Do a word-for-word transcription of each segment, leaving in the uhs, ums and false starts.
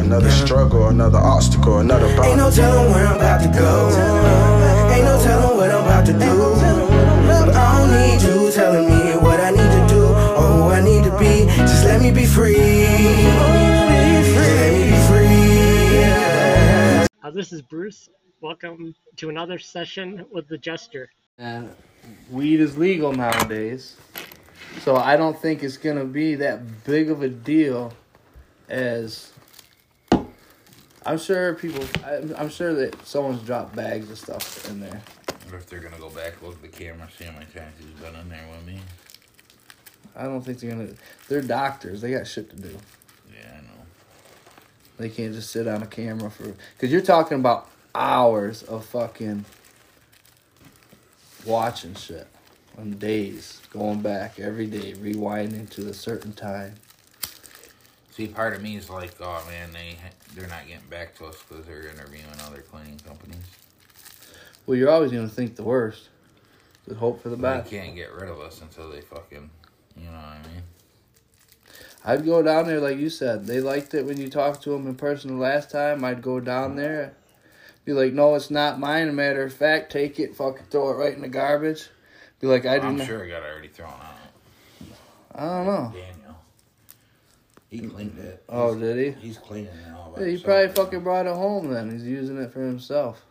Another struggle, another obstacle, another bound. Ain't no telling where I'm about to go. Ain't no telling what I'm about to do. But I don't need you telling me what I need to do or who I need to be. Just let me be free. Just let me be free. Uh, this is Bruce. Welcome to another session with the Jester. And weed is legal nowadays, so I don't think it's gonna be that big of a deal as I'm sure people. I'm, I'm sure that someone's dropped bags of stuff in there. What if they're gonna go back, look at the camera, see how many times he's been in there with me? I don't think they're gonna. They're doctors. They got shit to do. Yeah, I know. They can't just sit on a camera for because you're talking about hours of fucking watching shit on days, going back every day, rewinding to a certain time. See, part of me is like, oh man, they they're not getting back to us because they're interviewing other cleaning companies. Well, you're always gonna think the worst. Just hope for the best. They can't get rid of us until they fucking, you know what I mean? I'd go down there like you said. They liked it when you talked to them in person the last time. I'd go down there, be like, no, it's not mine. A matter of fact, take it, fucking throw it right in the garbage. Be like, I I'm didn't. sure it got already thrown out. I don't know. Daniel. He cleaned it. Oh, He's, did he? He's cleaning it all by Yeah, he himself. probably fucking brought it home then. He's using it for himself.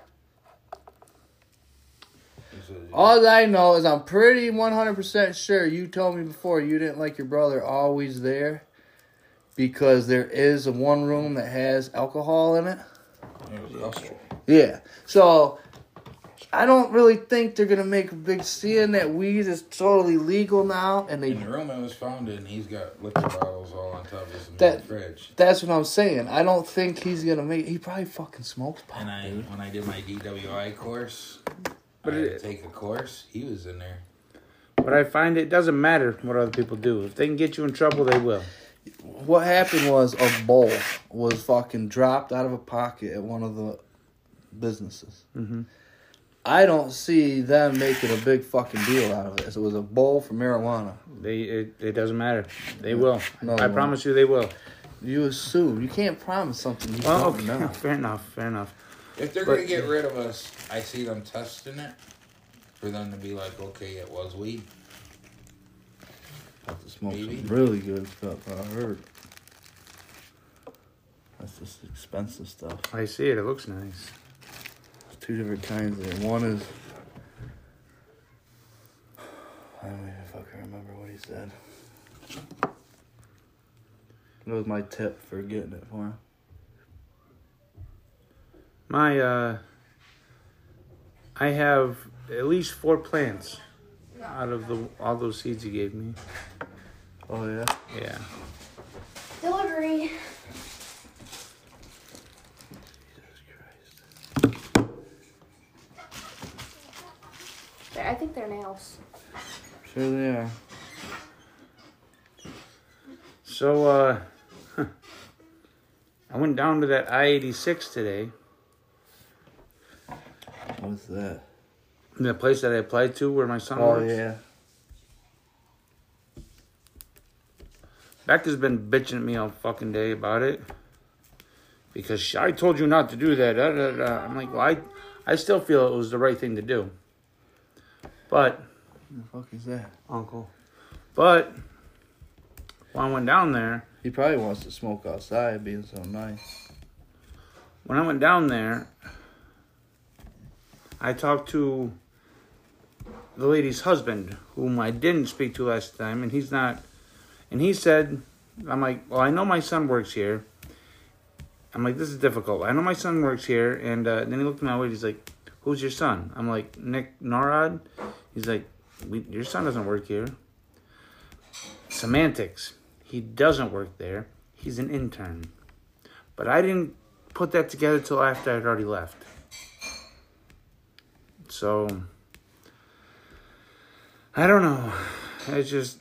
All I know is I'm pretty one hundred percent sure you told me before you didn't like your brother always there because there is a one room that has alcohol in it. Yeah. So I don't really think they're going to make a big scene that weed is totally legal now. And they, in the room it was found in, he's got liquor bottles all on top of his that, fridge. That's what I'm saying. I don't think he's going to make... He probably fucking smokes pot, And I, dude. when I did my D W I course, But I had it- to take a course, he was in there. But I find it doesn't matter what other people do. If they can get you in trouble, they will. What happened was a bowl was fucking dropped out of a pocket at one of the businesses. Mm-hmm. I don't see them making a big fucking deal out of it. It was a bowl for marijuana. They it, it doesn't matter. They will. No, I no. promise you, they will. You assume. You can't promise something you Well, don't okay. know. Fair enough. Fair enough. If they're But- going to get rid of us, I see them testing it for them to be like, okay, it was weed. Have to smoke Maybe. some really good stuff, I heard. That's just expensive stuff. I see it. It looks nice. There's two different kinds there. One is... I don't even fucking remember what he said. That was my tip for getting it for him. My uh, I have at least four plants out of the all those seeds he gave me. Oh, yeah? Yeah. Delivery. They're- I think they're nails. Sure they are. So uh, I went down to that I eighty-six today. What's that? The place that I applied to where my son Oh, works. yeah. Becca's been bitching at me all fucking day about it. Because she, I told you not to do that. Da, da, da. I'm like, well, I, I still feel it was the right thing to do. But, What the fuck is that? Uncle. But, when I went down there, He probably wants to smoke outside, being so nice. when I went down there, I talked to the lady's husband, whom I didn't speak to last time, and he's not, and he said, I'm like, well, I know my son works here. I'm like, this is difficult. I know my son works here, and uh, then he looked at my way, he's like, who's your son? I'm like, Nick Norad? He's like, we, your son doesn't work here. Semantics. He doesn't work there. He's an intern. But I didn't put that together till after I'd already left. So, I don't know. I just...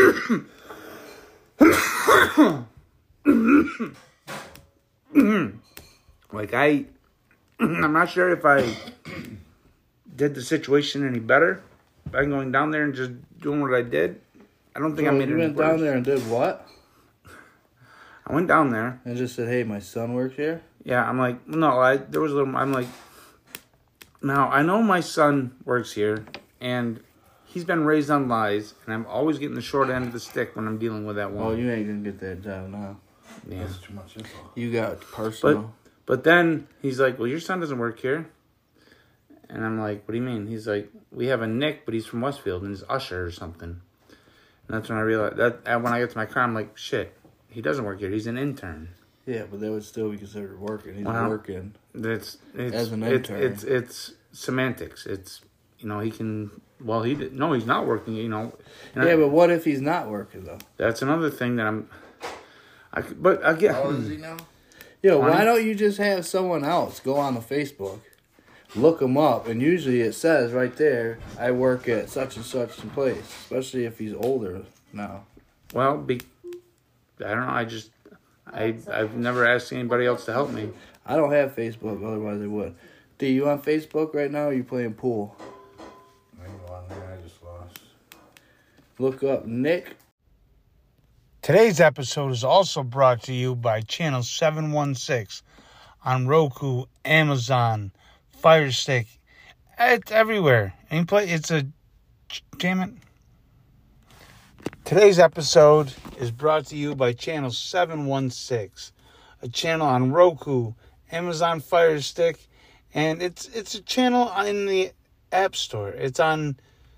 like, I... I'm not sure if I did the situation any better by going down there and just doing what I did. I don't think So I made it you any went down worse. there and did what? I I went down there. And just said, hey, my son works here? Yeah, I'm like, no, I there was a little, I'm like, now, I know my son works here, and he's been raised on lies, and I'm always getting the short end of the stick when I'm dealing with that one. Oh, you ain't going to get that job now. Yeah. That's too much info. You got personal. But, but then he's like, well, your son doesn't work here. And I'm like, what do you mean? He's like, we have a Nick, but he's from Westfield, and he's usher or something. And that's when I realized, that. And when I get to my car, I'm like, shit, he doesn't work here. He's an intern. Yeah, but that would still be considered working. He's Well, working. It's, it's, As an it's, intern. it's, it's semantics. It's, you know, he can, well, he did, no, he's not working, you know. And Yeah, I, but what if he's not working, though? that's another thing that I'm, I, could- but again. How old is he now? Yo, twenty? why don't you just have someone else go on the Facebook, look him up, and usually it says right there, I work at such and such place, especially if he's older now. Well, be, I don't know. I just, I, I've never asked anybody else to help me. I don't have Facebook, otherwise I would. D, you on Facebook right now, or you playing pool? I ain't on there. I just lost. Look up Nick. Today's episode is also brought to you by Channel seven one six on Roku, Amazon, Fire Stick. It's everywhere. Any play, it's a, damn it. Today's episode is brought to you by Channel seven one six, a channel on Roku, Amazon Fire Stick, and it's it's a channel in the App Store. It's on...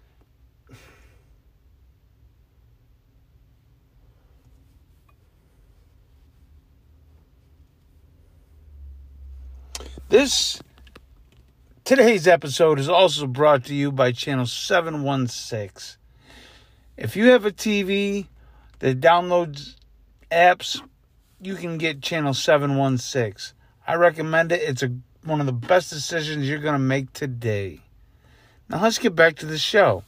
This... Today's episode is also brought to you by Channel seven one six. If you have a T V that downloads apps, you can get Channel seven one six. I recommend it. It's a, one of the best decisions you're going to make today. Now let's get back to the show.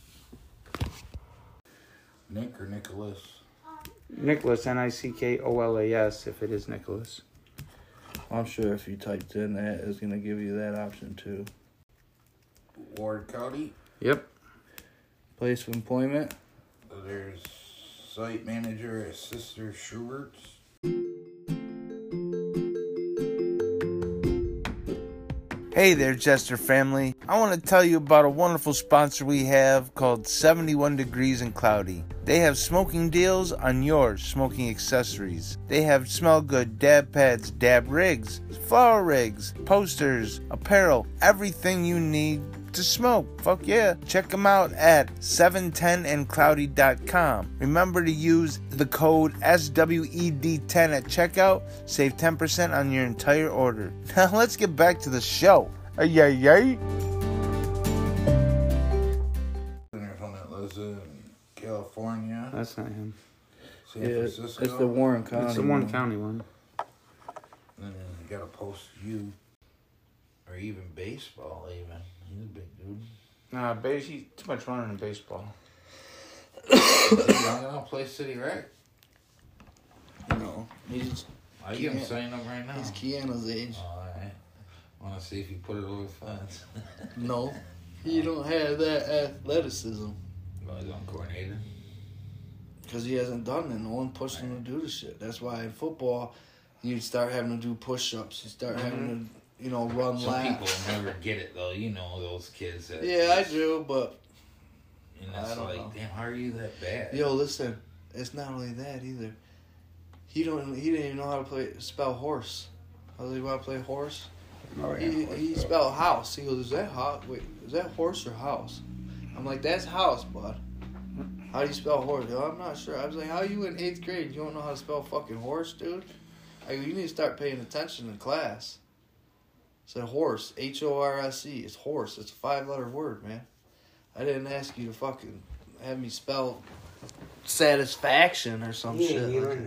Nick or Nicholas? Nicholas, N I C K O L A S, if it is Nicholas. I'm sure if you typed in that, it's going to give you that option too. Ward County. Yep. Place of employment. There's site manager at Sister Schubert's. Hey there, Jester family. I want to tell you about a wonderful sponsor we have called seventy-one Degrees and Cloudy. They have smoking deals on your smoking accessories. They have smell good dab pads, dab rigs, flower rigs, posters, apparel, everything you need to smoke. Fuck yeah. Check them out at seven ten and cloudy dot com. Remember to use the code S W E D ten at checkout. Save ten percent on your entire order. Now let's get back to the show. Ay, ay, ay. There's one that lives in California. That's not him. San Yeah, Francisco. it's the Warren County. It's the Warren one. County one. And then you gotta post you. Or even baseball, even. He's a big dude. Nah, base, he's too much running in baseball. Is he young enough to play City Rec? No, he's I get him Keanu. signing up right now. he's Keanu's age. Oh, alright. Wanna see if you put it over the fence. No, he don't have that athleticism Well, he's uncoordinated. because he hasn't done it. No one pushed him to do the shit. That's why in football, you start having to do push-ups. You start having to, you know, run Some laps. people never get it though. You know those kids that. Yeah, I do, but And that's I don't like, know. damn, how are you that bad? yo, listen, it's not only that either. He don't. He didn't even know how to play spell horse. How does he want to play horse? Oh, He, he spelled house. He goes, is that ho- Wait, is that horse or house? I'm like, that's house, bud. How do you spell horse? Yo, I'm not sure. I was like, how are you in eighth grade? You don't know how to spell fucking horse, dude? I go, you need to start paying attention in class. I said horse, H O R S E. It's horse. It's a five-letter word, man. I didn't ask you to fucking have me spell satisfaction or some shit. like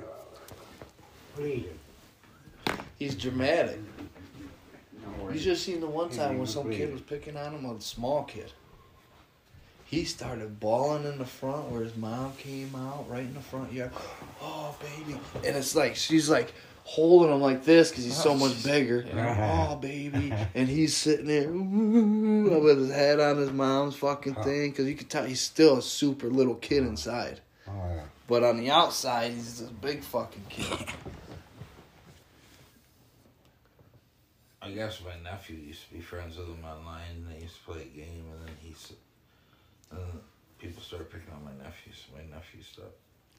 that. He's dramatic. You just seen the one time when some kid was picking on him, a small kid. He started bawling in the front where his mom came out right in the front yard. Oh, baby. And it's like, she's like holding him like this because he's so much bigger. Oh, baby. And he's sitting there ooh, with his head on his mom's fucking thing because you can tell he's still a super little kid inside. But on the outside, he's this big fucking kid. I guess my nephew used to be friends with him online, and they used to play a game, and then he's, and then people started picking on my nephew, so my nephew stopped.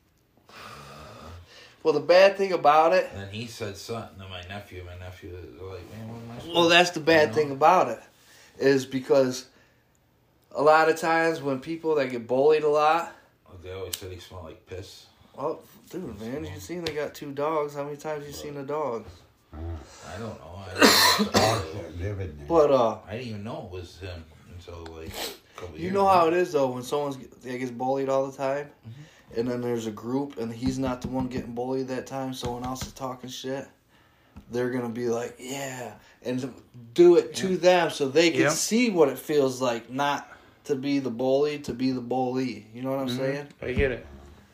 Uh, Well, the bad thing about it. and then he said something to my nephew. My nephew was like, "Man, what am I supposed?" Well, that's the bad you know? thing about it, is because a lot of times when people that get bullied a lot. Like, they always said he smelled like piss. Well, dude, man, you seen they got two dogs. How many times you seen the dogs? I don't know. I, didn't know. But uh, I didn't even know it was him until like a couple you years know ago. how it is though when someone's that gets bullied all the time, Mm-hmm. and then there's a group and he's not the one getting bullied that time. Someone else is talking shit. They're gonna be like, yeah, and do it to them so they can Yep. see what it feels like not to be the bully, to be the bully. You know what I'm Mhm. saying? I get it.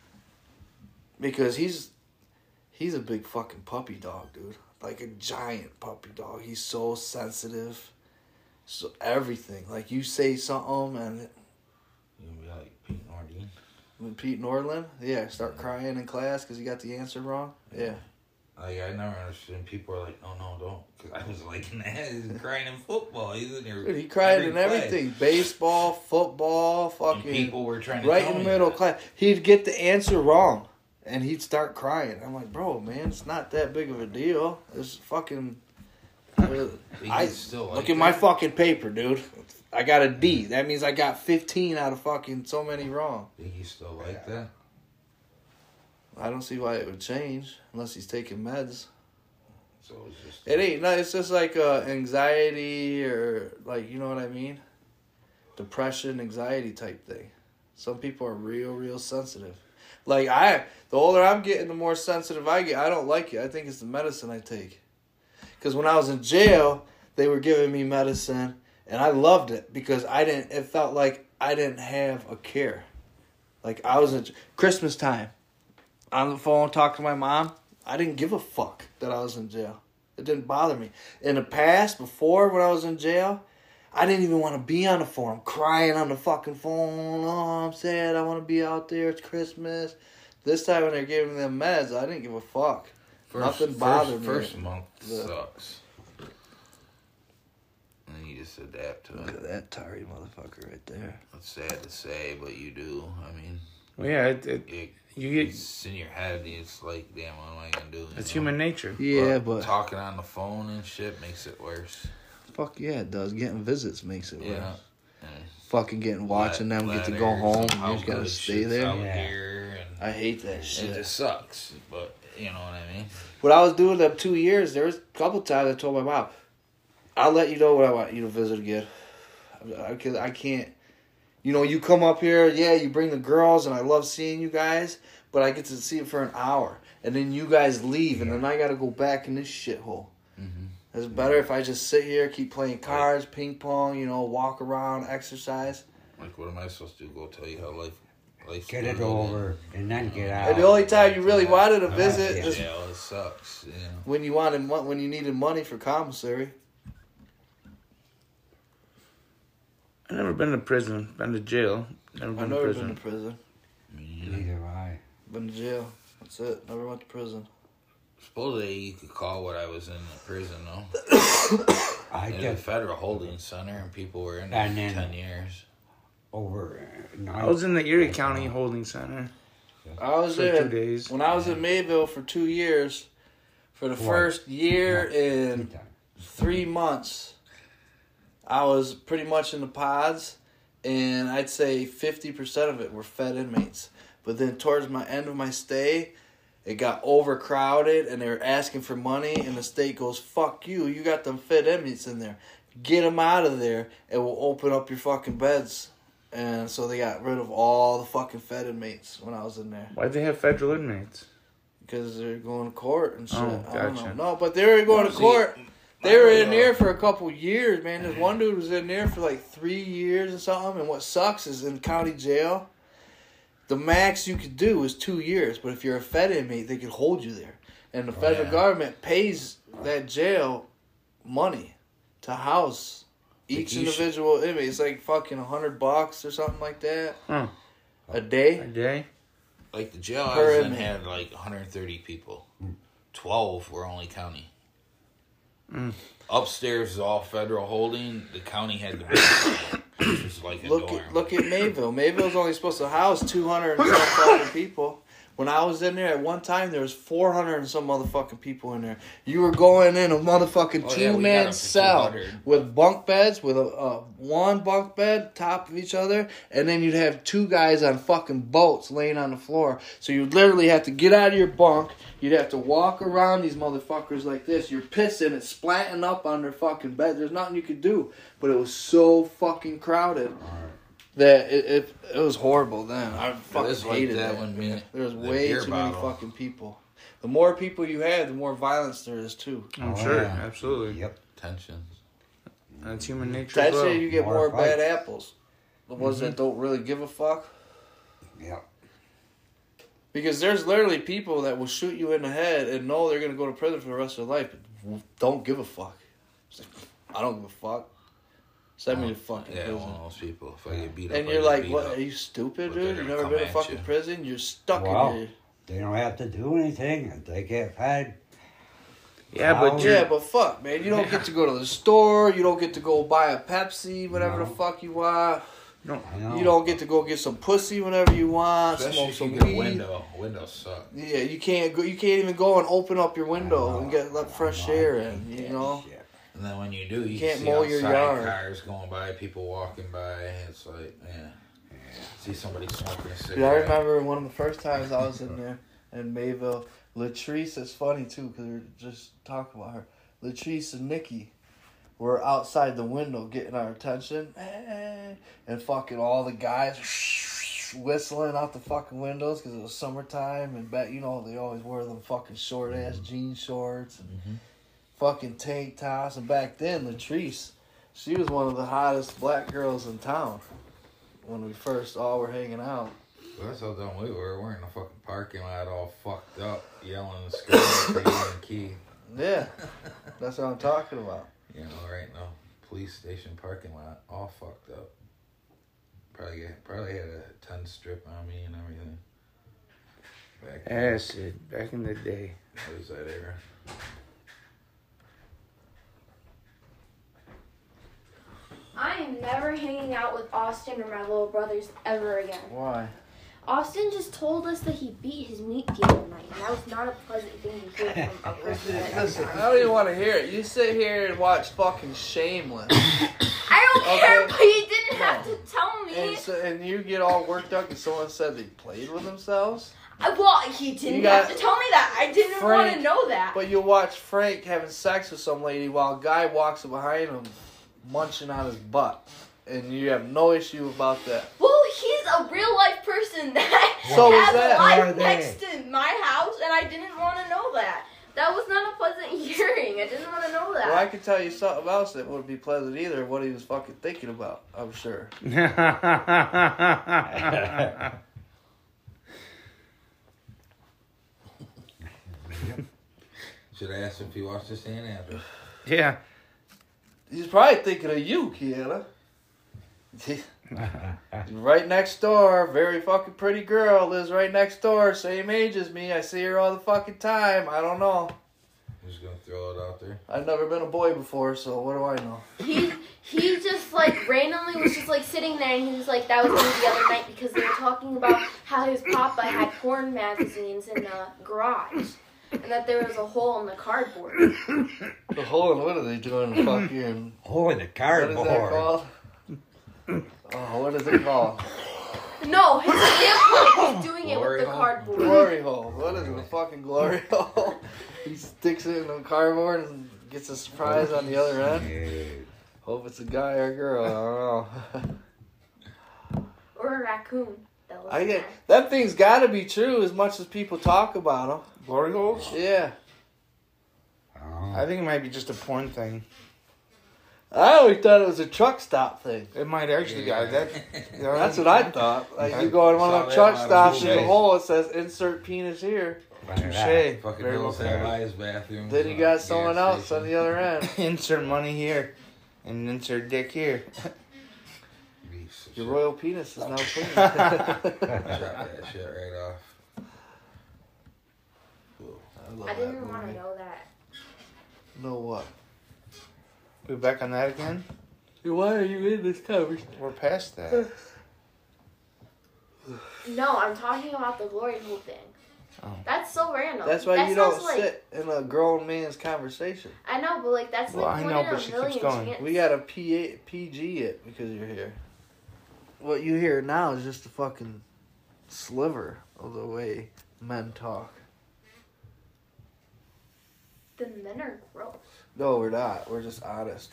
Because he's he's a big fucking puppy dog, dude. Like a giant puppy dog. He's so sensitive. So everything. Like you say something and You gonna be like Pete Nordine? when Pete Nordland, yeah, start crying in class because he got the answer wrong. Yeah. Like I never understood. People are like, "No, no, don't," because I was like, "Nah, he's crying in football. He's in there." Dude, he cried every in play." everything. Baseball, football, And fucking people were trying to right tell in the me middle that. class. He'd get the answer wrong. And he'd start crying. I'm like, bro, man, it's not that big of a deal. It's fucking. But I he's still like look at my that. fucking paper, dude. I got a D. That means I got fifteen out of fucking so many wrong. Think he's still like that? I don't see why it would change unless he's taking meds. So it's just. It ain't. No, it's just like uh, anxiety or like you know what I mean. Depression, anxiety type thing. Some people are real, real sensitive. Like I, the older I'm getting, the more sensitive I get. I don't like it. I think it's the medicine I take. Because when I was in jail, they were giving me medicine, and I loved it because I didn't. It felt like I didn't have a care. Like I was in Christmas time, on the phone talking to my mom. I didn't give a fuck that I was in jail. It didn't bother me. In the past, before when I was in jail, I didn't even want to be on the phone. I'm crying on the fucking phone. Oh, I'm sad. I want to be out there. It's Christmas. This time when they're giving me them meds, I didn't give a fuck. First, Nothing bothered first, me. First month Yeah. sucks. And you just adapt to Look it. at that tarry motherfucker right there. It's sad to say, but you do. I mean, Well, yeah, it, it, it, you get it's in your head. It's like, damn, what am I gonna do? You it's know? human nature. Yeah, but talking on the phone and shit makes it worse. fuck yeah, it does. Getting visits makes it worse. Yeah. And Fucking getting watching them get to go letters home. and And how you just gotta good stay shit's there. out Yeah. here, and I hate that it shit. just sucks. But you know what I mean. What I was doing them two years, there was a couple times I told my mom, I'll let you know when I want you to visit again. I, I, I can't, you know, you come up here, yeah, you bring the girls, and I love seeing you guys, but I get to see it for an hour. And then you guys leave, and then I got to go back in this shithole. Mm-hmm. It's better if I just sit here, keep playing cards, ping pong, you know, walk around, exercise. Like, what am I supposed to do? Go tell you how life, life's Get it good? over and then get out. And the only time you really wanted to Yeah. visit Yeah. is Yeah, well, it sucks. You know. when you wanted mo- when you needed money for commissary. I've never been to prison. Been to jail. Never been I've to never prison. been to prison. Neither have I. Been to jail. That's it. Never went to prison. Supposedly you could call what I was in the prison though. I In a just federal holding center, and people were in there And for then- ten years. over. uh, night. I was in the Erie County Holding Center I was for there two days. when I was in Mayville for two years. For the What? first year No, and two times. three months, I was pretty much in the pods, and I'd say fifty percent of it were fed inmates. But then towards my end of my stay, it got overcrowded, and they were asking for money, and the state goes, fuck you, you got them fed inmates in there. Get them out of there, and we'll open up your fucking beds. And so they got rid of all the fucking fed inmates when I was in there. Why'd they have federal inmates? Because they're going to court and shit. Oh, I don't gotcha. know. No, but they were going to See, court. They were in uh, there for a couple years, man. This one dude was in there for like three years or something. And what sucks is in county jail, the max you could do is two years. But if you're a fed inmate, they could hold you there. And the federal yeah. government pays that jail money to house each you should- individual inmate. It's like fucking a hundred bucks or something like that Huh. a day. A day? Like the jail I Per was in inmate. had like one hundred thirty people. twelve were only county. Mm. Upstairs is all federal holding. The county had the basement, which was like a Look dorm. at look at Mayville. Mayville's only supposed to house two hundred and some fucking people. When I was in there at one time, there was four hundred and some motherfucking people in there. You were going in a motherfucking Oh, yeah, we got two-man up to cell two hundred. with bunk beds, with a, a one bunk bed top of each other, and then you'd have two guys on fucking boats laying on the floor. So you'd literally have to get out of your bunk. You'd have to walk around these motherfuckers like this. You're pissing, it's splatting up on their fucking bed. There's nothing you could do. But it was so fucking crowded. That it, it it was horrible then. I fucking was like hated that that. when me- there was the way beer too many bottle. fucking people. The more people you have, the more violence there is too. I'm Oh, sure, yeah. absolutely. Yep. Tensions. That's human nature. That's as well. it. You get More more, bad fights. apples. The ones that don't really give a fuck. Yep. Because there's literally people that will shoot you in the head and know they're gonna go to prison for the rest of their life, but don't give a fuck. It's like, I don't give a fuck. Send me to fucking Yeah, prison. one of those people. If I get beat up, And I you're get like, beat what? up. Are you stupid, But they're dude? You've gonna never been to come at fucking you. prison? You're stuck Wow. in here. They don't have to do anything. They get paid. Yeah, but Yeah, Yeah, but fuck, man. You don't get to go to the store. You don't get to go buy a Pepsi whenever No. the fuck you want. I know. You don't get to go get some pussy whenever you want. Especially Smoke if some you get a weed. window. Windows suck. Yeah, you can't go. You can't even go and open up your window know. and get let fresh I know. air in. You know. Shit. And then when you do, you, You can can't see mow your outside yard. cars going by, people walking by. It's like, man, see somebody smoking a cigarette. Yeah, I remember one of the first times I was in there in Mayville. Latrice is funny too because we were just talking about her. Latrice and Nikki were outside the window getting our attention, and fucking all the guys whistling out the fucking windows because it was summertime and back, you know, they always wear them fucking short ass jean shorts and Mhm. fucking tank tops. And back then, Latrice, she was one of the hottest black girls in town when we first all were hanging out. Well, that's how dumb we were. We're in the fucking parking lot all fucked up, yelling and screaming for you and Key. Yeah, that's what I'm talking about. You know, right now, police station parking lot, all fucked up. Probably get, probably had a ton strip on me and everything. Back then. acid back in the day. What was that era? I am never hanging out with Austin or my little brothers ever again. Why? Austin just told us that he beat his meat the other night, and that was not a pleasant thing to hear from a person that Listen, I don't even want to hear it. You sit here and watch fucking Shameless. I don't care, Okay. but you didn't have No. to tell me. And, so, and you get all worked up because someone said they played with themselves. I, well, he didn't You got- have to tell me that. I didn't want Frank- to know that. But you watch Frank having sex with some lady while a guy walks behind him munching on his butt. And you have no issue about that. Well, he's a real life person that So is has that. a Who are life they? next to my house, and I didn't want to know that. That was not a pleasant hearing. I didn't want to know that. Well, I could tell you something else that wouldn't be pleasant either, what he was fucking thinking about, I'm sure. Should I ask him if he watched the San Andreas? Yeah. He's probably thinking of you, Kiana. Right next door, very fucking pretty girl, lives right next door, same age as me. I see her all the fucking time. I don't know. I'm just gonna throw it out there. I've never been a boy before, so what do I know? He he just like randomly was just like sitting there, and he was like, that was me the other night because they were talking about how his papa had porn magazines in the garage, and that there was a hole in the cardboard. The hole in what are they doing? Fucking Oh, the what is cardboard. that called? Oh, what is it called? No, his grandpa was doing it with Glory the hole? cardboard. Glory hole. What is it? A fucking glory hole? He sticks it in the cardboard and gets a surprise on the other end. Yeah. Hope it's a guy or a girl. I don't know. Or a raccoon. That was I get that thing's got to be true as much as people talk about them. Glory holes? Yeah, Oh. I think it might be just a porn thing. I always thought it was a truck stop thing. It might actually, guys. That, That's what I thought. Like you go in one of Saw them that truck on stops, Touche. there's a hole. It says "Insert penis here." Touche. Fucking Very well Hills have said. eyes bathroom. Then you got someone else on the other end. Insert money here and insert dick here. Your royal penis is now clean. Chop that shit right off. Cool. love I that didn't want to movie. know that. Know what? We back on that again? Why are you in this conversation? We're past that. No, I'm talking about the glory hole thing. Oh. That's so random. That's why that you don't sounds like, sit in a grown man's conversation. I know, but like that's Well, like I one know, in a but she keeps million going. chance. We got to P A, P G it because you're here. What you hear now is just a fucking sliver of the way men talk. The men are gross. No, we're not. We're just honest.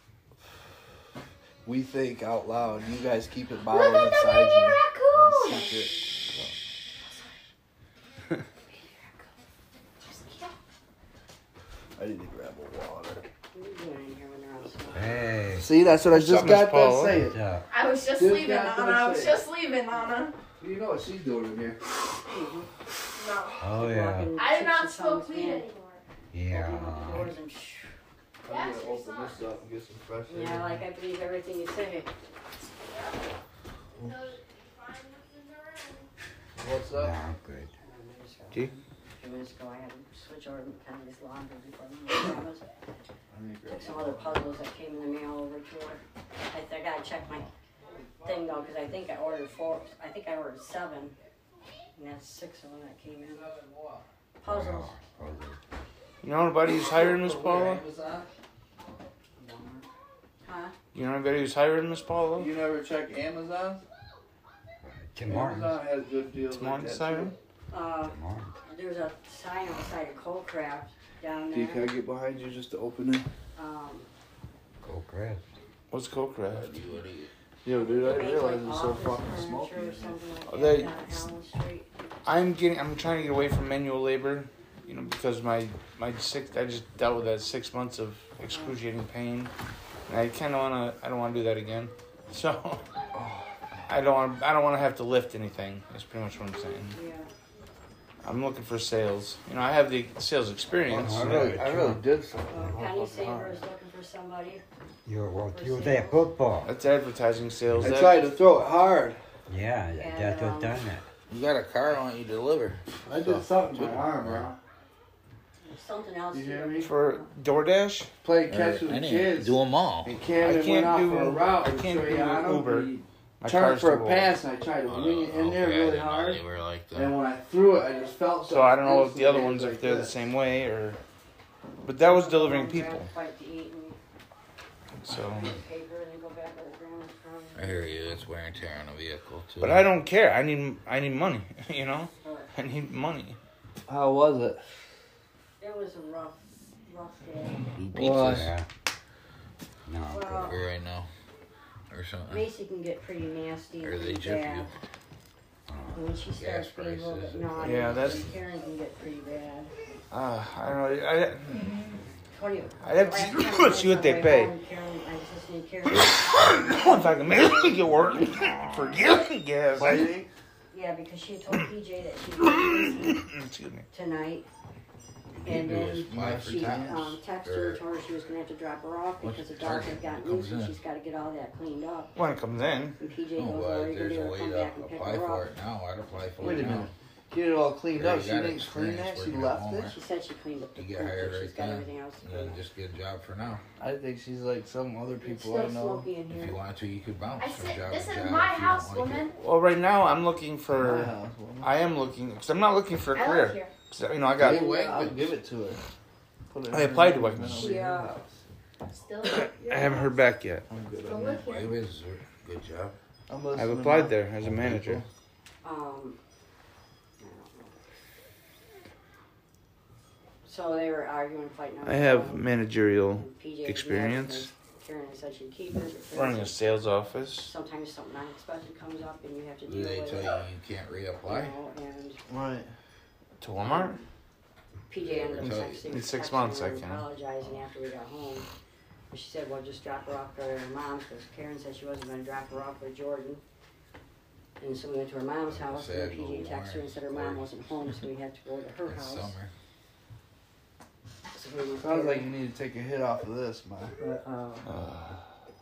We think out loud. You guys keep it bottled Look at the inside baby you. raccoon! In secret. I need to grab a water. What are you doing in here when they're outside? Hey. See, that's what I just up, got Miss done Paula? saying. What's up? I was just Just leaving, got to Anna. I was say. just leaving, Anna. You know what she's doing in here. No. Oh, yeah. Walking I do not chicks and smoke sons weed in, anymore. Yeah. open up the doors and shh. I'm That's gonna your open son. this up and get some fresh air. Yeah, like I believe everything you say. What's No, up? I'm good. Gee. A few minutes ago, I had to switch over Penny's laundry before my pajamas. I need to grab Took some other puzzles that came in the mail over to her. I, I gotta check my thing though, because I think I ordered four. I think I ordered seven, and that's six of them that came in. Puzzles. Oh, good. You know anybody who's hiring Miss Paula? Amazon? Huh? You know anybody who's hiring Miss Paula? You never check Amazon? Tim Martin's. Amazon has good deals Tim like Martin's that hiring? too. Uh, Tim Martin's. there's a sign outside of Cold Craft down D, can I there. get behind you just to open it? Um, Go Chris. What's Co-Craft? Yo, dude, I they make, realize like, it's so office fucking furniture smoky. or in here. something like Oh, that they- down Allen Street. I'm getting. I'm trying to get away from manual labor, you know, because my my six. I just dealt with that six months of excruciating pain, and I kind of wanna. I don't want to do that again. So, I don't want. I don't want to have to lift anything. That's pretty much what I'm saying. Yeah. I'm looking for sales. You know, I have the sales experience. I really, I really did something. Well, Penny Saver is looking for somebody. You're what? You're there football. That's advertising sales. I That- tried to throw it hard. Yeah, And, that's um, what done it. You got a car, why don't you deliver? I did something to my arm, bro. There's something else. You to hear do. me? For DoorDash, Played catch with I the need kids. do them all. And I Camden can't went out do- for a route. I with can't do Triano. Uber. He my turned car's for too a old. pass, and I tried to wing it in there Okay, I really didn't know hard. They were like that. And when I threw it, I just felt So I don't know if something the other instantly. ones It if was they're like the this. same way or. But that was delivering Grab people. a bite to eat and So. paper and then go back to the ground. I hear you. It's wear and tear on a vehicle too. But I don't care. I need I need money. You know, But I need money. How was it? it was a rough, rough day. Eat Well, pizzas Yeah. No, Well, for right now, or something. Macy can get pretty nasty Or and they pretty chip bad. you. And when she starts being a little bit prices. naughty, Yeah, that's- Karen can get pretty bad. Uh, I don't know. I, What do you? I'd have to last see- time I let's see was what they on my pay. way home, Karen, I was listening to Karen. if I can make it work, forgive me, gas. I, Yeah, because she had told P J that she was excuse me. tonight. You And do then is apply for she tax, um, texted her or- and told her she was going to have to drop her off What's because the the dog charge had gotten comes loose and in? she's got to get all that cleaned up. When it comes in, And P J Oh, goes, well, well, you're going to there's be a able to way come to back and pick apply her for up. it now. I'd apply for Wait it a now. minute. Get it all cleaned Yeah, up. you She got didn't clean experience that. She working left at it. Walmart. She said she cleaned up the You get poop, hired but she's right got then. everything else to Then do. just get a job for now. I think she's like some other It's people I still know. smoky in If you here. want to, you could bounce I from said, job this to is job my if you house, don't like it. woman. well, right now I'm looking My for. house, woman. I am looking because I'm not looking for a I live career. here. 'Cause, you know, I got. Hey, wait, I'll but- give it to her. Put it I in applied her to house, Wegmans. then I'll leave Yeah. her house. Still, I haven't heard back yet. I'm good still on live that. here. Wait, is a good job. I'm I've listening applied now. there as a manager. Um, I don't know. So they were arguing, fighting over I have phone. managerial And P J was experience. mad because Karen said she'd keep it. but Karen running a said sales office. Sometimes something unexpected comes up and you have to Do deal they with tell it. you you can't reapply? You know, and Right. To Walmart? P J ended up In texting, in six texting months, her I and can. apologizing after we got home. And she said, well, just drop her off to her mom's because Karen said she wasn't going to drop her off with Jordan. And so we went to her mom's house and then Sad P J little texted her and said her wine. mom wasn't home, so we had to go to her It's house. summer. So we went Sounds there. like you need to take a hit off of this, man. But, uh, Uh,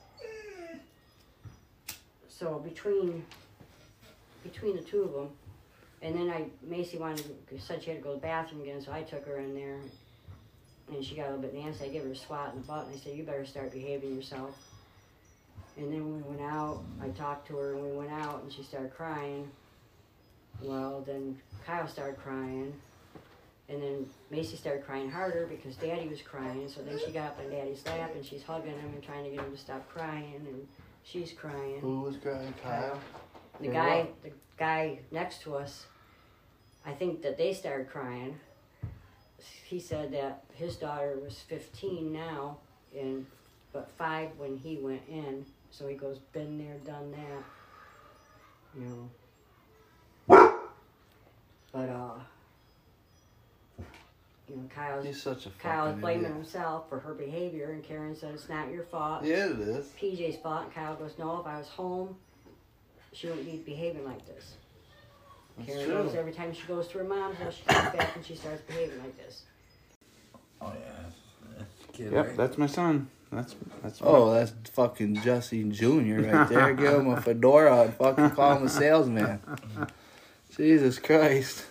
so between between the two of them, and then I Macy wanted to, said she had to go to the bathroom again, so I took her in there, and she got a little bit nasty. I gave her a swat in the butt, and I said, you better start behaving yourself. And then when we went out, I talked to her, and we went out, and she started crying. Well, then Kyle started crying, and then Macy started crying harder because Daddy was crying. So then she got up on Daddy's lap, and she's hugging him and trying to get him to stop crying, and she's crying. Who was crying? Kyle? The For guy, what? the guy next to us, I think that they started crying. He said that his daughter was fifteen now, and but five when he went in. So he goes, been there, done that, you know. But uh, you know, Kyle's He's such a Kyle's fucking blaming idiot. himself for her behavior, and Karen said it's not your fault. Yeah, it is. P J's fault. And Kyle goes, no, if I was home, she wouldn't be behaving like this. That's Karen true. goes, every time she goes to her mom's house, she comes back and she starts behaving like this. Oh yeah, that's, that's a kid, Yep, right? that's my son. That's that's. Oh, that's fucking Jesse Junior right there. Give him a fedora and fucking call him a salesman. Jesus Christ.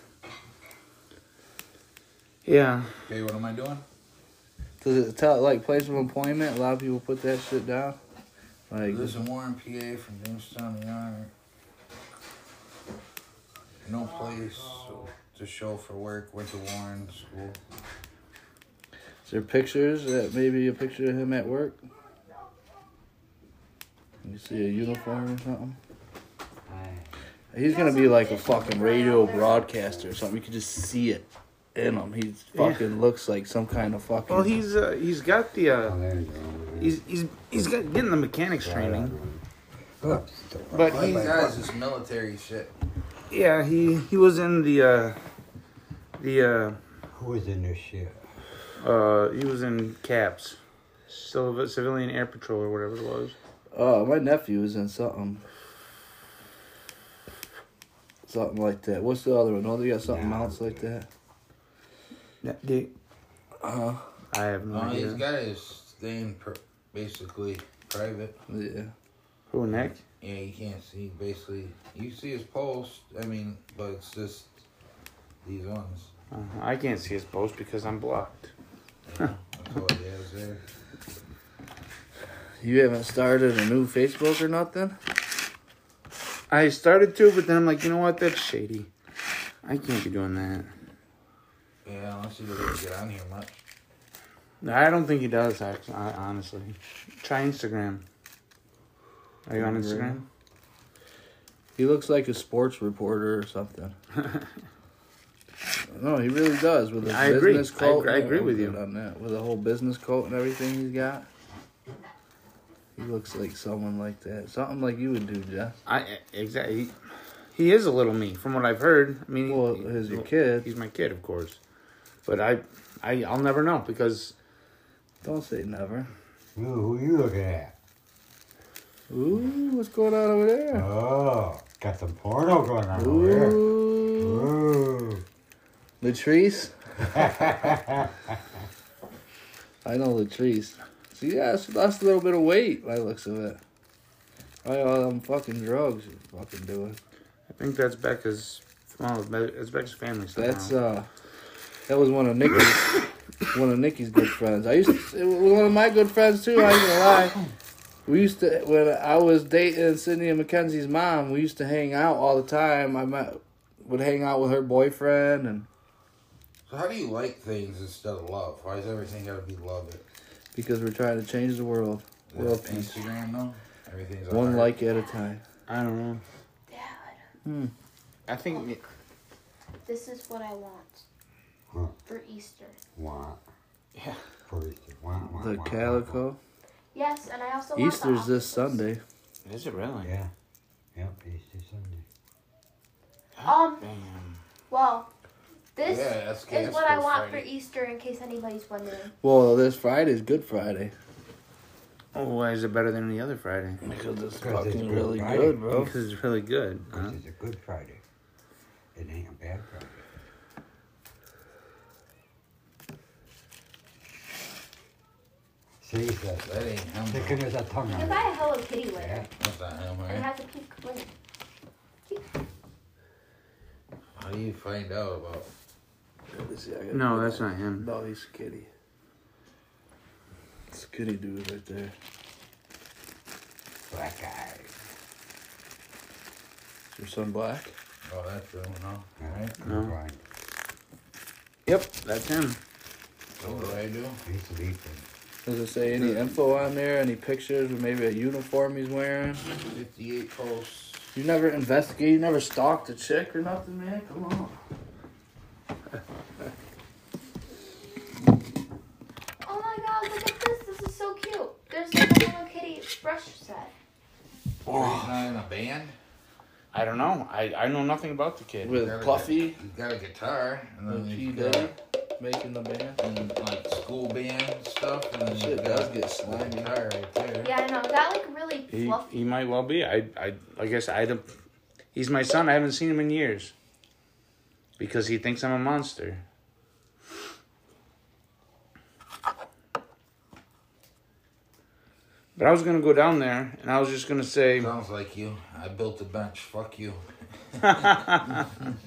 Yeah. Okay, what am I doing? Does it tell, like, place of employment? A lot of people put that shit down. Like, Lives in Warren, P A, from Jamestown, New York. No place to show for work. Went to Warren School. is there pictures? That maybe a picture of him at work? You see a uniform or something? He's gonna be like a fucking radio broadcaster or something. You can just see it in him. He fucking looks like some kind of fucking. Well, he's uh, he's got the uh, Oh, there you go. he's he's he's got getting the mechanics training, Look, but All he he's got is this military shit. yeah he he was in the uh, the uh, who was in this shit? uh he was in CAPS, Civ- Civilian Air Patrol or whatever it was. Oh, my nephew was in something. Something like that. What's the other one? Oh, they got something Nah. else like that. Yeah, the, Uh, I have no No, he's idea. got his thing pr- basically private. yeah. Who, Nick? Yeah, you can't see basically. You see his post. I mean, but it's just these ones. Uh, I can't see his post because I'm blocked. You know, that's all he has there. You haven't started a new Facebook or nothing? I started to, but then I'm like, you know what? That's shady. I can't be doing that. Yeah, unless he doesn't get on here much. I don't think he does, actually, I, honestly. Try Instagram. Are you on Instagram? He looks like a sports reporter or something. No, he really does with his I agree. business I coat. agree- I agree Yeah, with I'm you. good on that. With the whole business coat and everything he's got. He looks like someone like that. Something like you would do, Jeff. I exactly. He, he is a little me, from what I've heard. I mean, Well, he, he's your kid. He's my kid, of course. But I, I, I'll never know because. Don't say never. Ooh, who you looking at? Ooh, what's going on over there? Oh, got some porno going on over there. Ooh. Ooh. Latrice? I know Latrice. See, yeah, she lost a little bit of weight by the looks of it. By all them fucking drugs she's fucking doing. I think that's Becca's. Well, it's Becca's family. Somehow. That's, uh, that was one of Nikki's, one of Nikki's good friends. I used to, it was one of my good friends too, I ain't gonna lie. We used to, when I was dating Sydney and Mackenzie's mom, we used to hang out all the time. I met, would hang out with her boyfriend and. So how do you like things instead of love? Why does everything gotta be love it? Because we're trying to change the world. World With peace. Instagram, no? Everything's a One heart. like at a time. I don't know. Dad, Hmm. I think. It, this is what I want Huh. for Easter. Want. Yeah. For Easter. Want, want, The want, calico. Yes, and I also want Easter's the this Sunday. Is it really? want. Yeah. Yep, Easter Sunday. Um, Damn. well, this Yeah, that's is Casper what I want Friday. for Easter in case anybody's wondering. Well, this Friday's Good Friday. Oh, why is it better than the other Friday? Because it's Because it's fucking Good really Friday. good, bro. Because it's really good. Because Huh? it's a good Friday. It ain't a bad Friday. See, That that ain't him. sticking though. with a tongue You on can it. buy a Hello Kitty with Yeah. it. That's not him, And it right? has a pink wing. How do you find out about Let me see, I gotta No, do that's that. not him. No, he's a kitty. skinny dude right there. Black guy. Is your son black? Oh, that's real, no? Right? No. Right. Yep, that's him. So what do I do? He's sleeping. Does it say any info on there? Any pictures or maybe a uniform he's wearing? fifty-eight posts. You never investigated? You never stalked a chick or nothing, man? Come on. Oh my god, look at this. This is so cute. There's like a Hello Kitty brush set. Oh. He's not in a band? I don't know. I, I know nothing about the kid. With got a Puffy, gu- He's got a guitar. And then with P. he's Diddy got making the band. and, like school band stuff. And then he's Shit got does get the slimy. guitar right there. Yeah, I know. That like really He, fluffy. he might well be. I, I, I guess I don't. He's my son. I haven't seen him in years. Because he thinks I'm a monster. But I was going to go down there, and I was just going to say... Sounds like you. I built a bench. Fuck you. uh,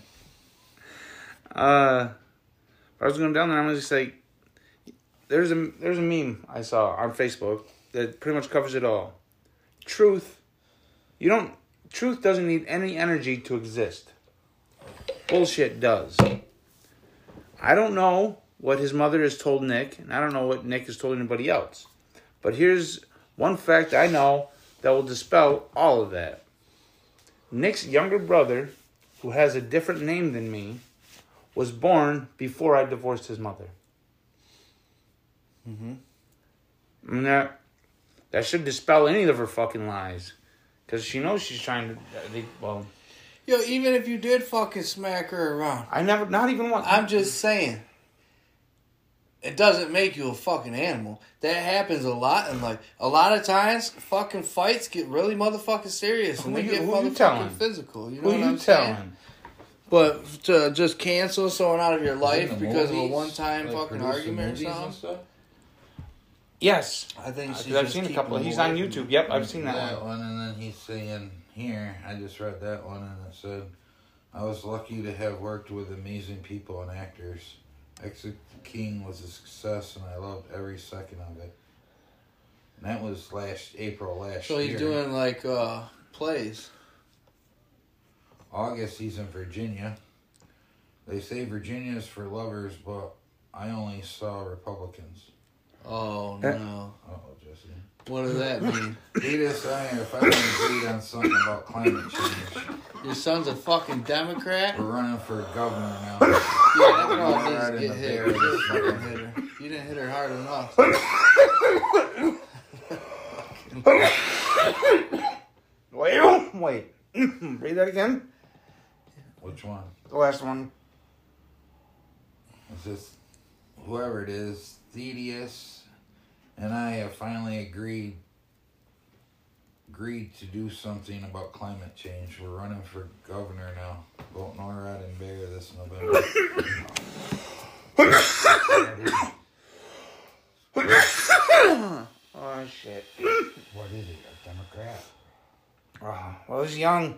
I was going down there, and I'm just like... There's a, there's a meme I saw on Facebook that pretty much covers it all. Truth. You don't... Truth doesn't need any energy to exist. Bullshit does. I don't know what his mother has told Nick, and I don't know what Nick has told anybody else. But here's one fact I know that will dispel all of that. Nick's younger brother, who has a different name than me, was born before I divorced his mother. Mm-hmm. I mean, that, that should dispel any of her fucking lies. Because she knows she's trying to... They, well... Yo, even if you did fucking smack her around, I never... Not even once. I'm just saying. It doesn't make you a fucking animal. That happens a lot, and like a lot of times, fucking fights get really motherfucking serious, and Who they you- get who you motherfucking telling? physical. You know Who what you I'm telling? saying? But to just cancel someone out of your life In the because of a movies, one-time like fucking producing argument or movies and something, stuff? Yes. I think Because she's I've just seen a keeping couple. them He's away on from YouTube. you. Yep, I've seen that, that one. one. And then he's saying here, I just read that one, and it said, I was lucky to have worked with amazing people and actors. Exit King was a success, and I loved every second of it. And that was last April last So year. he's doing like uh, plays. August, he's in Virginia. They say Virginia is for lovers, but I only saw Republicans. Oh Eh. no! Uh-oh, Jesse. What does that mean? He decided if I want to agreed on something about climate change. Your son's a fucking Democrat? We're running for governor now. Yeah, that girl Right needs to in get the hit. bear You this didn't fucking fucking- hit her. You didn't hit her hard enough. Wait, wait. Read that again. Which one? The last one. It's just whoever it is, Thaddeus and I have finally agreed agreed to do something about climate change. We're running for governor now. Vote Norrod and Bear this November. Oh, shit. What is he, a Democrat? Oh, well, he's young.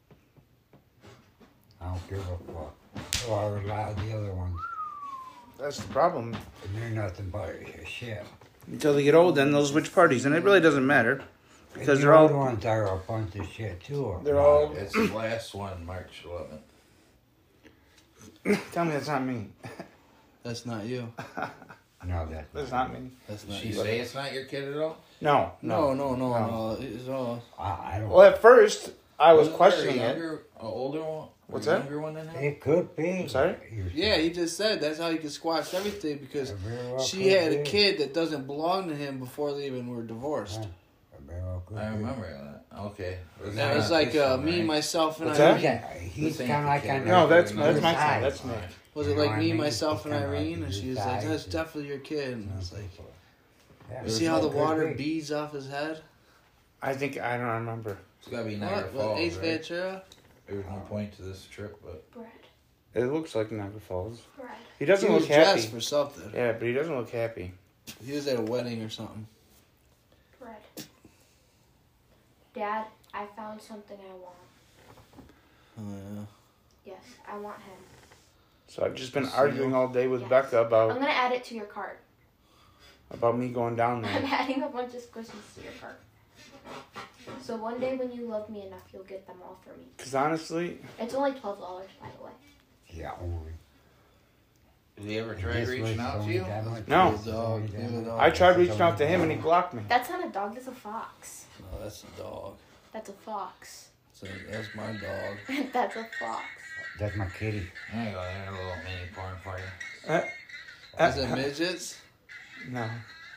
I don't give a fuck. Or a lot of the other ones. That's the problem. And they're nothing but shit. Until they get old, then they'll switch parties. And it really doesn't matter. Because And the they're all... other ones are a bunch of shit, too. They're all... It's the last one, March eleventh. Tell me that's not me. That's not you. No, that's That's not me. That's Did not she you. say it's not your kid at all? No, No, no. no, no, No. no. It's all. I, I don't. Well, at first, I was Wasn't questioning there a it. younger, a older one? What's a that? Younger one in there? It could be. I'm sorry? You're- Yeah, he just said that's how he could squash everything because It very well she could had a be. kid that doesn't belong to him before they even were divorced. It very well could I be. remember that. Okay. That was like uh, me, myself, and What's Irene. that? Yeah, he's This ain't kind of the like kid. on the No, that's, No, that's my side. son. That's me. Was You it know like what I me, mean? myself, It's and kinda like Irene? And the she was like, size that's and- definitely your kid. And I was like, Yeah, you see how the it could water be. beads off his head? I think, I don't remember. It's got to be Niagara What? What? Falls, Ace right? Ventura? There's no point to this trip, but Bread. It looks like Niagara Falls. Bread. He doesn't He was look happy. dressed for something. Yeah, but he doesn't look happy. He was at a wedding or something. Bread. Dad, I found something I want. Oh, Yes, I want him. So I've just been arguing all day with Yes. Becca I'm about... gonna add it to your cart. about me going down I'm there. adding a bunch of squishies to your cart. So one day when you love me enough, you'll get them all for me. Because honestly, It's only twelve dollars, by the way. Yeah, only. Did he ever try This reaching was out to only you? that much. No. This was only that much. I tried reaching out to him and he blocked me. That's not a dog, that's a fox. No, that's a dog. That's a fox. So that's my dog. That's a fox. That's my kitty. There you go, there's a little mini porn for you. Uh, Is it midgets? No.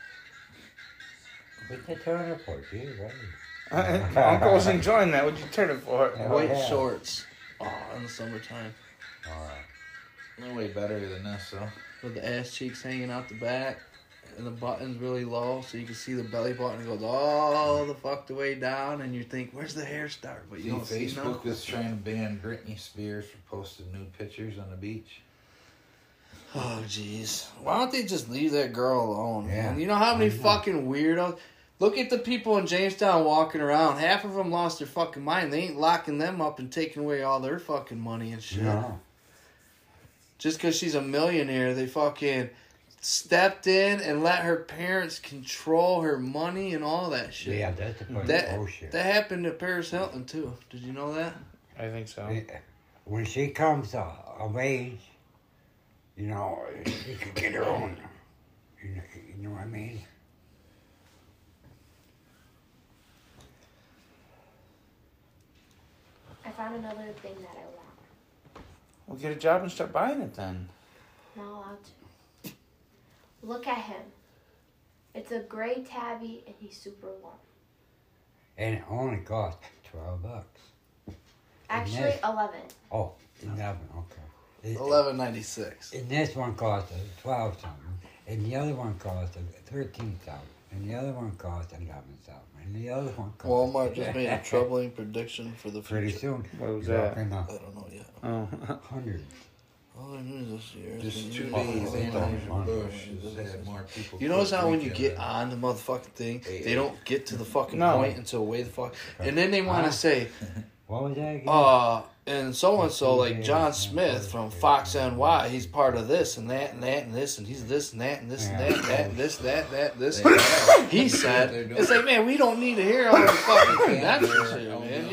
What's the turner for? Gee, right. Uh, Uncle was enjoying that. What'd you turn it for? Yeah. White yeah. shorts. Oh, in the summertime. Alright. No way better than this, though. With the ass cheeks hanging out the back. And the button's really low, so you can see the belly button goes all the fuck the way down, and you think, where's the hair start? But you See, don't see no. Facebook is trying to ban Britney Spears for posting nude pictures on the beach. Oh, jeez. Why don't they just leave that girl alone, man? Yeah. You know how many I know. fucking weirdos? Look at the people in Jamestown walking around. Half of them lost their fucking mind. They ain't locking them up and taking away all their fucking money and shit. No. Just because she's a millionaire, they fucking stepped in and let her parents control her money and all that shit. Yeah, that's a bunch That, of bullshit. that happened to Paris Hilton, too. Did you know that? I think so. When she comes uh, of age, you know, she can get her own. You know, you know what I mean? I found another thing that I want. Well, get a job and start buying it then. Not allowed to. Look at him. It's a gray tabby and he's super long. And it only costs twelve bucks. Actually, this- eleven. Oh, eleven, okay. It- Eleven ninety six. And this one cost twelve something, and the other one cost thirteen something, and the other one cost eleven something, and the other one cost. Walmart just made a troubling prediction for the Pretty future. soon. What was you're that? talking, uh, I don't know yet. Oh. Hundreds. All I knew this year. is Just when two you- days, oh, Anheuser oh, Busch has had more people. You notice quit how when you drinking get than- on the motherfucking thing, they don't get to the fucking No. point until way the fuck, and then they want Huh? to say, What was that again? uh, and so and so like John Smith from Fox N Y, he's part of this and that and that and this and he's this and that and this and that and that and this that that this. And that. He said, it's like, man, we don't need to hear all the fucking credentials here, man.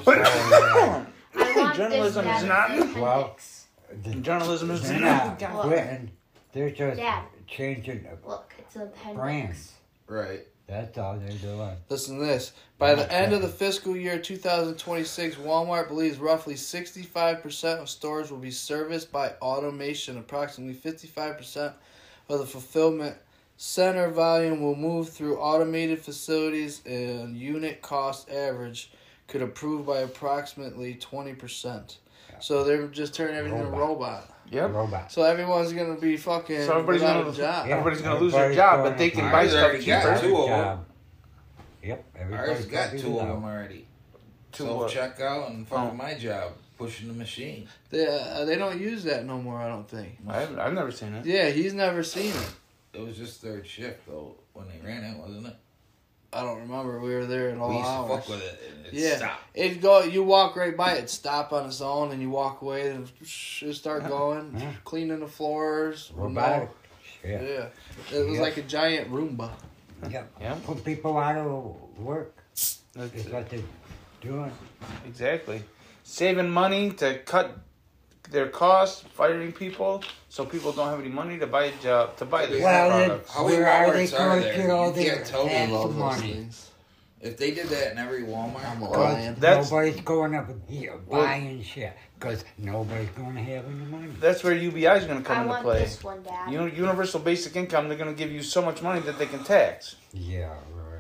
Yeah. I want Journalism this is not- appendix. Well, Journalism is they're not. not quitting. They're just Dad. changing the Look, it's an appendix. brands. Right. That's all they're doing. Listen to this. By the end of the fiscal year two thousand twenty-six, Walmart believes roughly sixty-five percent of stores will be serviced by automation. Approximately fifty-five percent of the fulfillment center volume will move through automated facilities, and unit cost average could improve by approximately twenty percent. So they're just turning everything into a robot. Yep. Robot. So everyone's going to be fucking So everybody's without gonna a job. Yeah. everybody's gonna lose their Everybody's job, going but they to can find buy Ours stuff already got cheaper. two of them. Job. Yep. Everybody's Ours got got two of them already. Two Self what? checkout and fucking Oh. my job, pushing the machine. They, uh, they don't use that no more, I don't think. I've, I've never seen it. Yeah, he's never seen it. It was just third shift though when they ran it, wasn't it? I don't remember. We were there at all we used hours. to fuck with it and it Yeah. stopped. It'd go. You walk right by it, stop on its own, and you walk away, and it start going, Yeah. cleaning the floors. Robotic. Yeah, Shit. it was Yeah. like a giant Roomba. Yep. Yeah. Put people out of work. That's Is what they're doing. exactly. Saving money to cut their costs, firing people, so people don't have any money to buy a job to buy their Well, then, products. How many where are they Walmarts are going there? to get all You their can't tell me tax Love those money? things. If they did that in every Walmart, I'm a Because lion. That's- nobody's going up here buying shit. Because nobody's going to have any money. That's where U B I is going to come I into want play. this one, Dad. You know, universal basic income, they're going to give you so much money that they can tax. Yeah, right.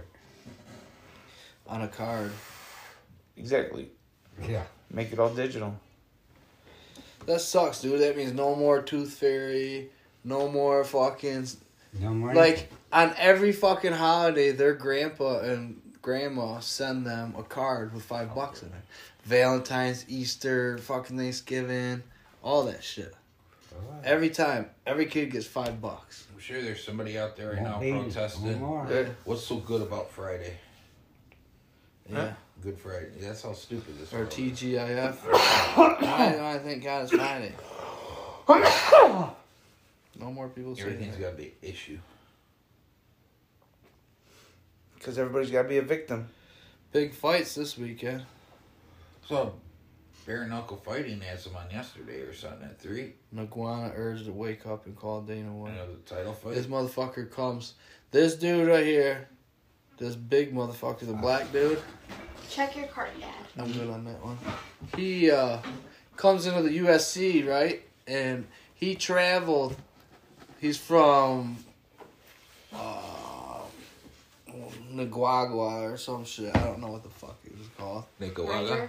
On a card. Exactly. Yeah. Make it all digital. That sucks, dude. That means no more Tooth Fairy, no more fucking. No money. Like, on every fucking holiday, their grandpa and grandma send them a card with five bucks in it. Valentine's, Easter, fucking Thanksgiving, all that shit. Every time, every kid gets five bucks. I'm sure there's somebody out there right Won't now be protesting. no more. Yeah. What's so good about Friday? Yeah. Good Friday. That's how stupid this Or world T is. G I F. I, I think God is Friday. No more people say Everything's that. got to be issue. Because everybody's got to be a victim. Big fights this weekend. So, bare knuckle fighting had some on yesterday or something at three. Naguana urged to wake up and call Dana You White. know, the title fight. This motherfucker comes. This dude right here. This big motherfucker, the black dude. Check your card, Dad. I'm good on that one. He uh, comes into the U F C, right? And he traveled. He's from uh, Nicaragua or some shit. I don't know what the fuck it was called. Nicaragua.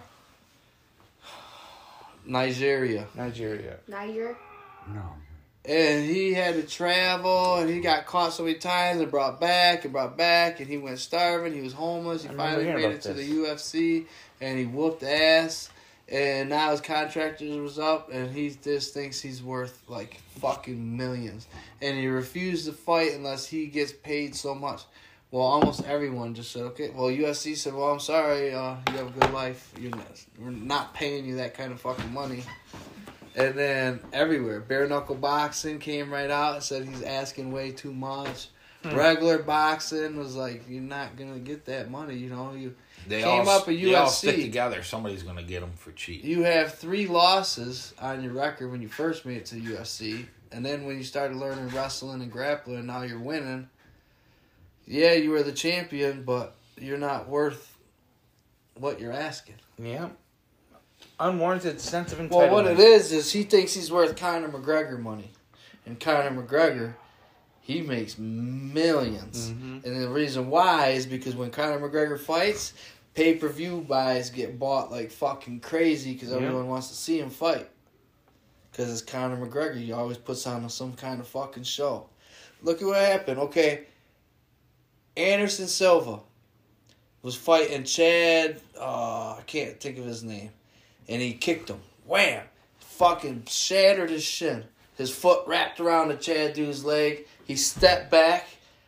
Nigeria. Nigeria. Niger. No. And he had to travel, and he got caught so many times and brought back and brought back, and he went starving. He was homeless. He I remember finally hearing made about it to the this. U F C, and he whooped ass. And now his contract was up, and he just thinks he's worth like fucking millions. And he refused to fight unless he gets paid so much. Well, almost everyone just said, okay. Well, U F C said, well, I'm sorry, uh, you have a good life. You're not, we're not paying you that kind of fucking money. And then everywhere, bare knuckle boxing came right out and said he's asking way too much. Hmm. Regular boxing was like, you're not gonna get that money, you know. You They came all, up a they U F C. all stick together. Somebody's gonna get them for cheap. You have three losses on your record when you first made it to U F C, and then when you started learning wrestling and grappling, now you're winning. Yeah, you were the champion, but you're not worth what you're asking. Yeah. Unwarranted sense of entitlement. Well, what it is is he thinks he's worth Conor McGregor money, and Conor McGregor, he makes millions. Mm-hmm. And the reason why is because when Conor McGregor fights, pay-per-view buys get bought like fucking crazy because Yeah. everyone wants to see him fight. Because it's Conor McGregor, he always puts on some kind of fucking show. Look at what happened. Okay, Anderson Silva was fighting Chad. Uh, I can't think of his name. And he kicked him. Wham! Fucking shattered his shin. His foot wrapped around the Chad dude's leg. He stepped back.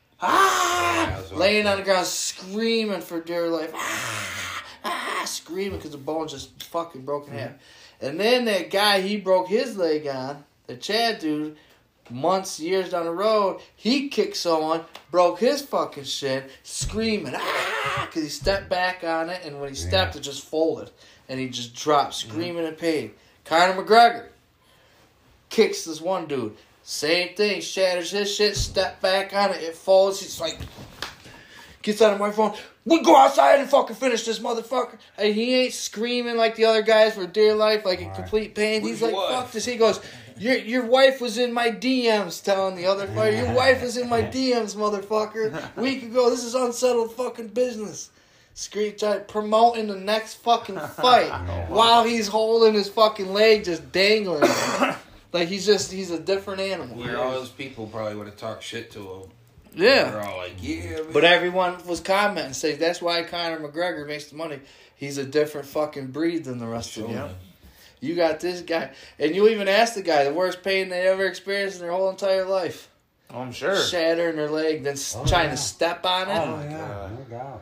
Ah! Yeah, Laying on the ground screaming for dear life. Ah! Ah! Screaming because the bone just fucking broke in half. And then that guy he broke his leg on, the Chad dude, months, years down the road, he kicked someone, broke his fucking shin, screaming, ah! Because he stepped back on it, and when he stepped, it just folded. And he just dropped, screaming in pain. Conor McGregor kicks this one dude. Same thing, shatters his shit, step back on it, it folds. He's like, gets on the microphone. We go outside and fucking finish this motherfucker. And he ain't screaming like the other guys for dear life, like in complete pain. He's like, fuck this. He goes, your your wife was in my D Ms, telling the other fighter, your wife was in my D Ms, motherfucker. A week ago, this is unsettled fucking business. Screech promoting the next fucking fight while he's holding his fucking leg just dangling. Like he's just, he's a different animal. Where all those people probably would have talked shit to him. Yeah. They're all like, yeah, man. But everyone was commenting, saying that's why Conor McGregor makes the money. He's a different fucking breed than the rest of you. You got this guy. And you even asked the guy, the worst pain they ever experienced in their whole entire life. Oh, I'm sure. Shattering their leg, then Oh, trying yeah. to step on it. Oh, yeah, no doubt.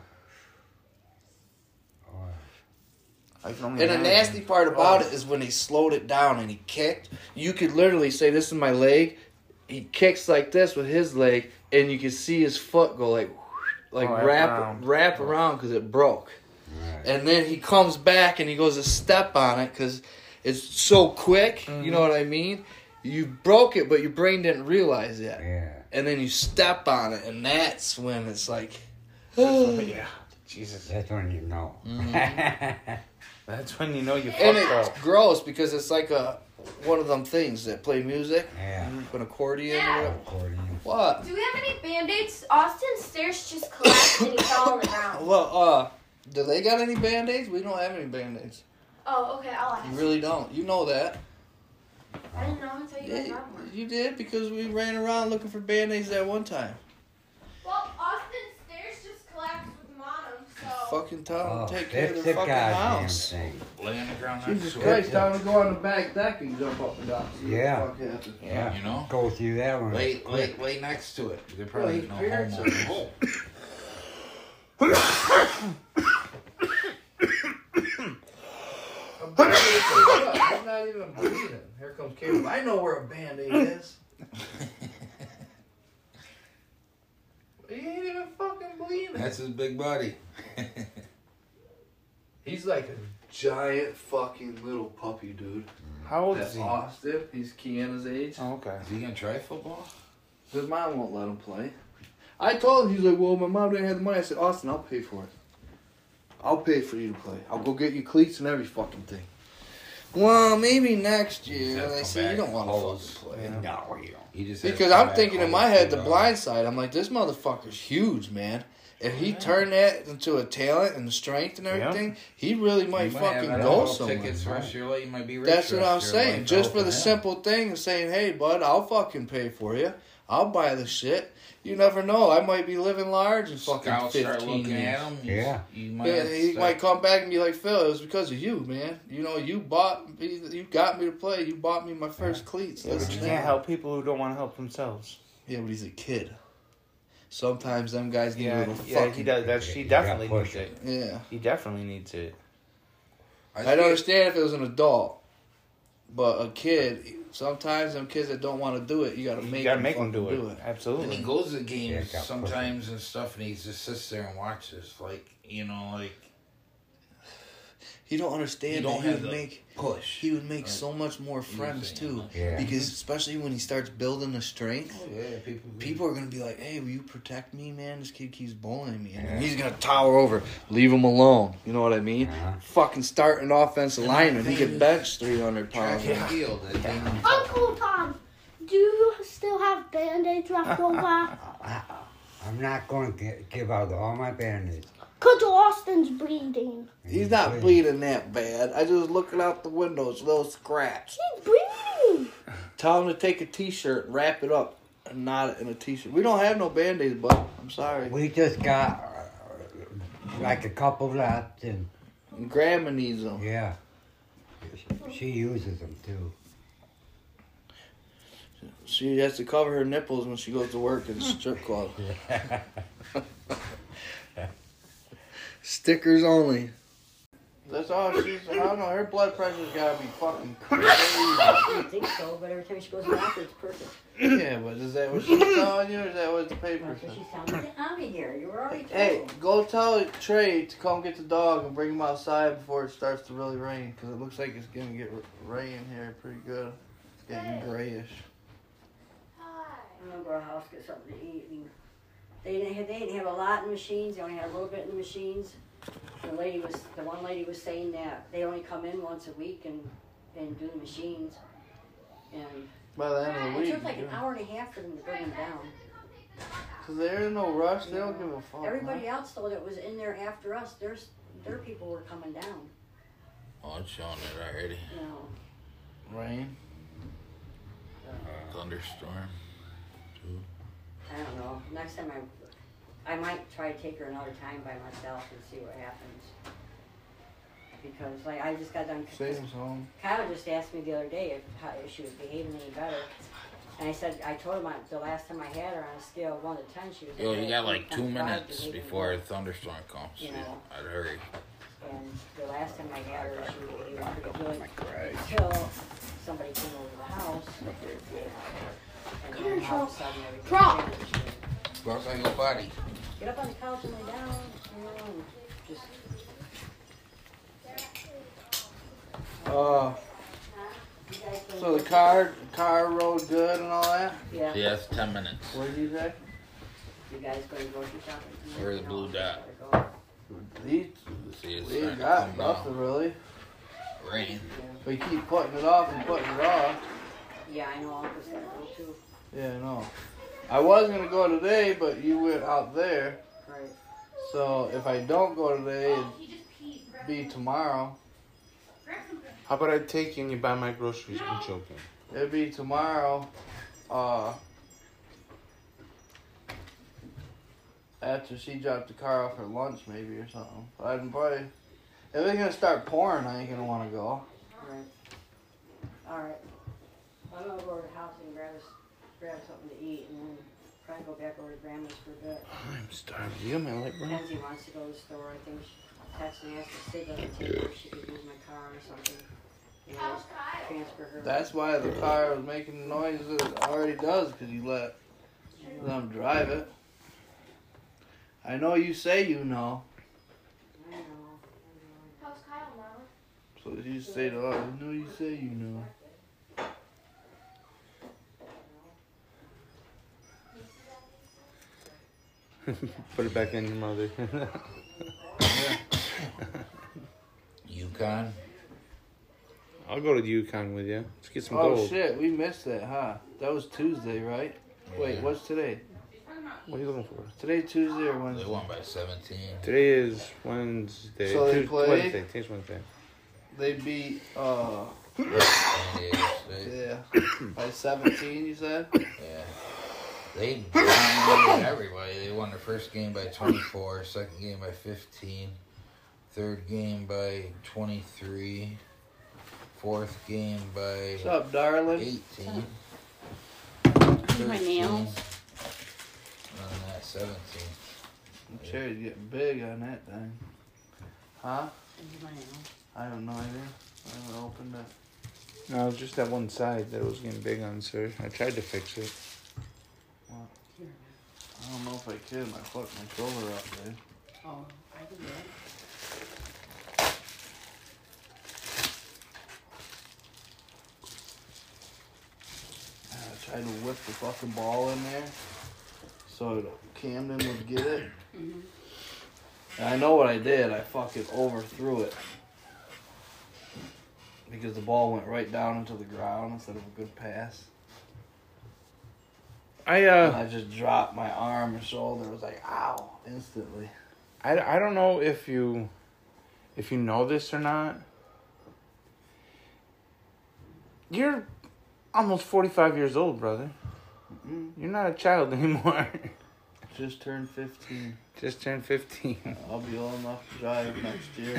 I can only And the imagine. nasty part about it is when he slowed it down and he kicked, you could literally say, this is my leg. He kicks like this with his leg, and you could see his foot go like, like Oh, wrap wrap around. wrap around because it broke. Right. And then he comes back and he goes to step on it because it's so quick. Mm-hmm. You know what I mean? You broke it, but your brain didn't realize it. Yeah. And then you step on it, and that's when it's like, Yeah. Jesus. That's when you know. That's when you know you and fucked it's up. gross because it's like a one of them things that play music, Yeah. an accordion. Yeah. Or whatever. Accordion. What? Do we have any band-aids? Austin's stairs just collapsed and he fell on the ground. Well, uh, do they got any band-aids? We don't have any band-aids. Oh, okay, I'll ask. You really don't. You know that. I didn't know until you guys Yeah, got one. you did because we ran around looking for band-aids that one time. Well, Austin's stairs just collapsed with Monum, so... Fucking tell them Oh, to take care of fix their the fucking goddamn house. thing. Lay on the ground Jesus next to Christ, it. tell them to go on the back deck and jump up and down. See what the Yeah. fuck happens. Yeah. You know? Go through that one. Lay, lay, lay next to it. There probably ain't no Well, his parents homeowners. I'm I'm not even bleeding. Here comes Caleb. I know where a band-aid is. He ain't even fucking bleeding. That's his big buddy. He's like a giant fucking little puppy, dude. How old That's is he? Austin. He's Kiana's age. Oh, okay. Is he gonna try football? His mom won't let him play. I told him, he's like, well, my mom didn't have the money. I said, Austin, I'll pay for it. I'll pay for you to play. I'll go get you cleats and every fucking thing. Well, maybe next year. And I said, you don't want to fucking play. No, you don't. He just has Because to I'm come thinking back in my home head, the for blind side, I'm like, this motherfucker's huge, man. If he turned that into a talent and the strength and everything, he really might You fucking have go all somewhere. tickets for the rest of your life. You might be rich That's the what I'm rest of your saying. life Just for helping the him. simple thing of saying, hey, bud, I'll fucking pay for you. I'll buy the shit. You never know. I might be living large in fucking Scouts start fifteen looking years. at him. Yeah. You might Yeah, have to he start- might come back and be like, Phil, it was because of you, man. You know, you bought me, you got me to play. You bought me my first cleats. Yeah, That's but the you thing. can't help people who don't want to help themselves. Yeah, but he's a kid. Sometimes them guys need a Yeah, little yeah, fucking... he does. That's he You definitely gotta needs push it. Yeah. He definitely needs it. I'd understand if it was an adult. But a kid, sometimes them kids that don't want to do it, you got to make You gotta them make them do fucking it. And he Absolutely. goes to Yeah, games got sometimes and stuff, and he just sits there and watches. Like, you know, like, He don't understand You that don't he have would the make push. he would make Right. so much more friends saying, too. huh? Yeah. Because especially when he starts building the strength, Oh, yeah, people. people are gonna be like, "Hey, will you protect me, man? This kid keeps bullying me," and Yeah. he's gonna tower over, leave him alone. You know what I mean? Uh-huh. Fucking start an offensive And lineman, that he thing could is- bench three hundred Track pounds. and field. That thing. Uncle Tom, do you still have band-aids left over? I, I'm not going to get, give out all my band-aids. Because Austin's bleeding. He's not bleeding that bad. I just looking out the window, it's a little scratch. He's bleeding. Tell him to take a T-shirt, wrap it up, and knot it in a T-shirt. We don't have no band-aids, bud. I'm sorry. We just got uh, like a couple left, and Grandma needs them. yeah, she uses them too. She has to cover her nipples when she goes to work at a strip club. Stickers only. That's all she's. I don't know. Her blood pressure's gotta be fucking crazy. I don't think so, but every time she goes to the doctor, it's perfect. Yeah, but is that what she's telling you, or is that what the paper That's what says? she's telling me. Get out of here. You were already told. Hey, go tell Trey to come get the dog and bring him outside before it starts to really rain, because it looks like it's gonna get r- rain here pretty good. It's getting grayish. I'm gonna go to our house, get something to eat. And they didn't have, they didn't have a lot in machines. They only had a little bit in the machines. The lady was, the one lady was saying that they only come in once a week and, and do the machines. And By the end of the it week, took like an hour and a half for them to bring them down. because they're in no rush. They don't give a fuck. Everybody else though that was in there after us, there's their people were coming down. Oh, it's showing it already. You know, Rain. Thunderstorm. Too. I don't know. Next time I, I might try to take her another time by myself and see what happens. Because like I just got done. Satan's home. Kyle just asked me the other day if, how, if she was behaving any better. And I said, I told him I, the last time I had her on a scale of one to ten, she was. Yo, you like got like two point five, minutes behaving before well. a thunderstorm comes. You Yeah, know. I'd hurry. And the last time I had her, she was behaving pretty good until somebody came over the house. And then all of a sudden everything Drop. changed. Go outside and go potty. Get up on the couch and lay down, you know, and just. Uh, You guys can- so the car, car rode good and all that. Yeah. Yeah, it's ten minutes. What did you say? You guys going grocery shopping tonight? Where's the No, blue I dot? gotta These, See, it's we starting ain't to got come nothing down. really. Rain. We keep putting it off and putting it off. go. Yeah, I know Uncle's gotta go too. Yeah, I know. I was gonna go today, but you went out there. Right. So if I don't go today, it'd be tomorrow. How about I take you and you buy my groceries? I'm joking. It'd be tomorrow. Uh, after she dropped the car off for lunch, maybe or something. But I'd probably. If it's gonna start pouring, I ain't gonna want to go. Right. All right. I'm gonna go over to the house and grab us, grab something to eat, and then probably go back over to Grandma's for a bit. I'm starving. You got my light, bro? Kenzie wants to go to the store. I think she texted me, asked if Sid doesn't take her, she could use my car or something. You know, just transfer her. That's why the car was making the noise that it already does, because you let them drive it. I know you say you know. I know. How's Kyle now? So you say to us, I know you say you know. Put it back in your mother. Yukon. I'll go to the Yukon with you. Let's get some Oh gold. shit, we missed that, huh? That was Tuesday, right? Wait, Yeah. what's today? What are you looking for? Today Tuesday or They Wednesday? won by seventeen. Today is Wednesday. So they Tues- played? Wednesday. Today's Wednesday. They beat uh Yeah. yeah by seventeen. You said? Yeah. They dominated everybody. They won the first game by twenty-four, second game by fifteen, third game by twenty-three, fourth game by What's up, darling? eighteen, My nails. and then that seventeen. The cherry's getting big on that thing. Huh? My nails. I have no idea. I haven't opened it. No, just that one side that was getting big on, sir. I tried to fix it. What? I don't know if I can. I fucked my shoulder up, dude. Oh, I can do it. I tried to whip the fucking ball in there so Camden would get it. Mm-hmm. And I know what I did. I fucking overthrew it. Because the ball went right down into the ground instead of a good pass. I And uh, I just dropped my arm and shoulder. It was like, ow, instantly. I, I don't know if you, if you know this or not. You're almost forty-five years old, brother. Mm-mm. You're not a child anymore. Just turned fifteen. Just turned fifteen. I'll be old enough to drive next year.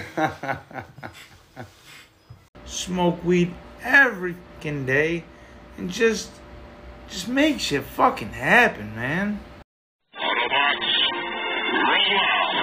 Smoke weed every fucking day and just just make shit fucking happen, man. Autobots, roll out.